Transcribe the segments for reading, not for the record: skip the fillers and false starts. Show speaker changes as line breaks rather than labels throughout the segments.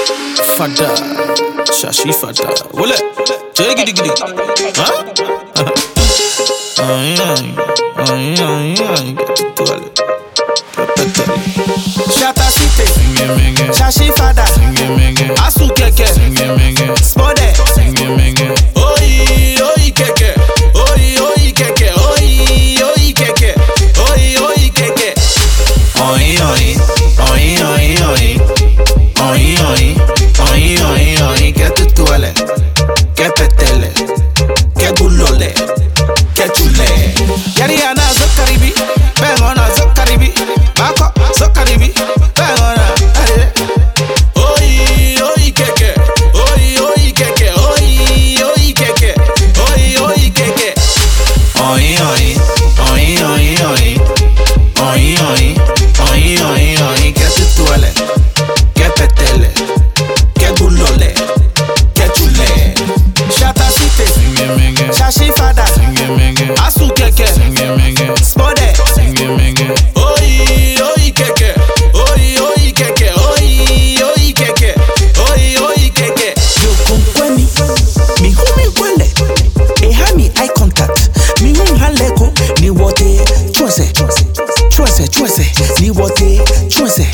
Fada, Shashi Fada. Wole, gidi gidi. Huh?
Shatta City, Shashi Fada, Asu Keke, Spode,
Oi keke, oi keke, oi keke, oi keke. Oi, que tutuale, que petele, que bulole, que chule.
Yariana Zokaribi, Bengona Zokaribi, Bako Zokaribi, Bengona.
Oi keke, oi keke, oi keke, oi keke. Oi, que tutuale, que petele, que bulole, que chule.
Shatta City, Shashi Fada, Asu Keke, Spode,
Oi keke, oi keke, oi keke, oi keke.
Yokunkwemi, mi humi kwele, ehami eye contact, mi hum haleko, ni wote, chwese, ni wote, chwese.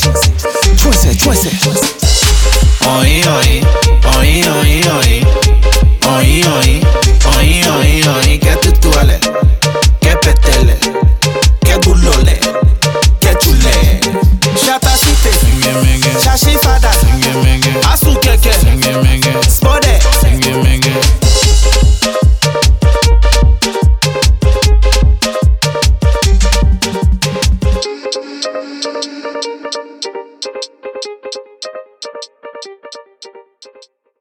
Oi, que tutuale, que petele, que bulole, que chule.
Shatta City, Shashi Fada, Asu Keke, Spode,